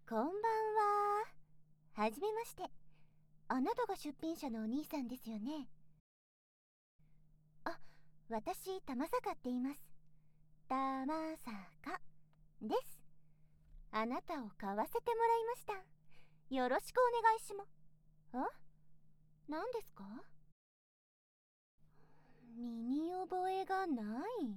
こんばんは。はじめまして。あなたが出品者のお兄さんですよね。あ、私、玉坂って言います。玉坂です。あなたを買わせてもらいました。よろしくお願いします。何ですか？身に覚えがない？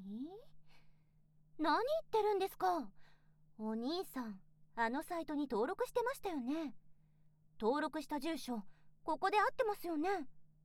何言ってるんですか？お兄さん、あのサイトに登録してましたよね。登録した住所、ここで合ってますよね。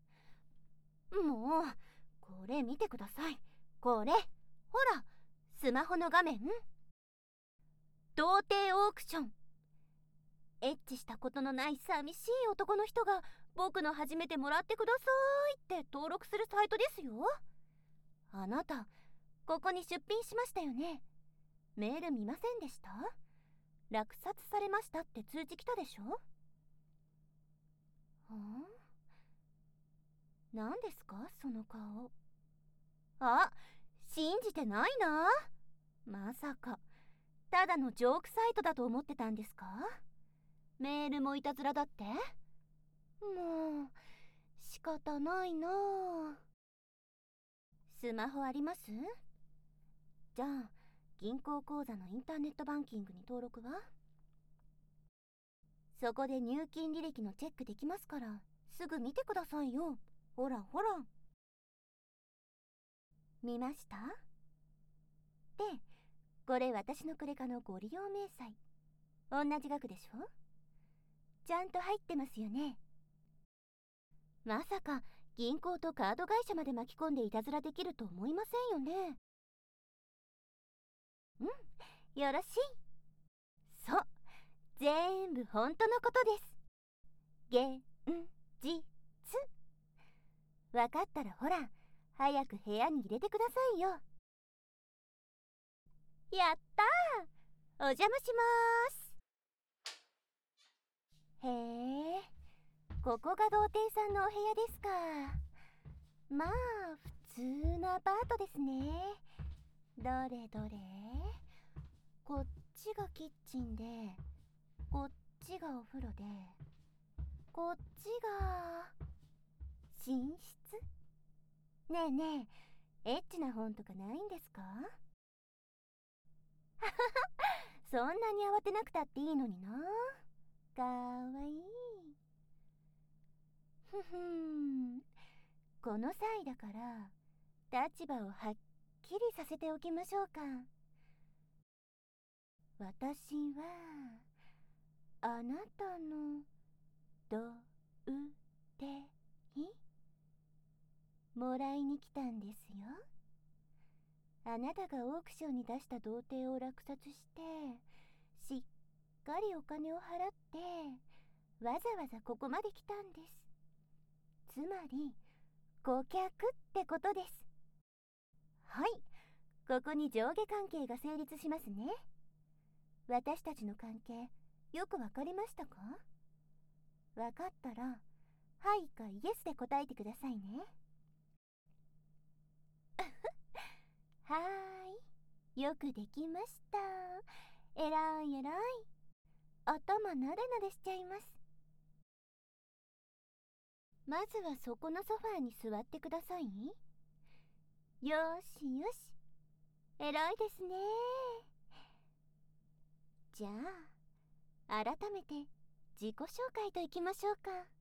もう、これ見てください。これ、ほら、スマホの画面。童貞オークション。エッチしたことのない寂しい男の人が僕の初めてもらってくださいって登録するサイトですよ。あなた、ここに出品しましたよね。メール見ませんでした？落札されましたって通知来たでしょ？何ですかその顔。あ、信じてないな。まさかただのジョークサイトだと思ってたんですか？メールもいたずらだって？もう仕方ないな。スマホあります？じゃあ銀行口座のインターネットバンキングに登録は？そこで入金履歴のチェックできますからすぐ見てくださいよ。ほらほら。見ました？で、これ私のクレカのご利用明細。同じ額でしょ？ちゃんと入ってますよね。まさか銀行とカード会社まで巻き込んでいたずらできると思いませんよね。よろしい。そう、全部本当のことです。現実。わかったらほら、早く部屋に入れてくださいよ。やったー、お邪魔しまーす。へえ、ここが童貞さんのお部屋ですか。まあ普通のアパートですね。どれどれ。こっちがキッチンで、こっちがお風呂で、こっちが寝室。ねえねえ、エッチな本とかないんですか？そんなに慌てなくたっていいのにな。かわいい。ふふん。この際だから立場をはっきりさせておきましょうか。私はあなたの童貞もらいに来たんですよ。あなたがオークションに出した童貞を落札してしっかりお金を払ってわざわざここまで来たんです。つまり顧客ってことです。はい、ここに上下関係が成立しますね。私たちの関係よくわかりましたか？わかったらはいかイエスで答えてくださいね。はーい、よくできました。えらいえらい。頭なでなでしちゃいます。まずはそこのソファーに座ってください。よしよし、えらいですね。じゃあ改めて自己紹介といきましょうか。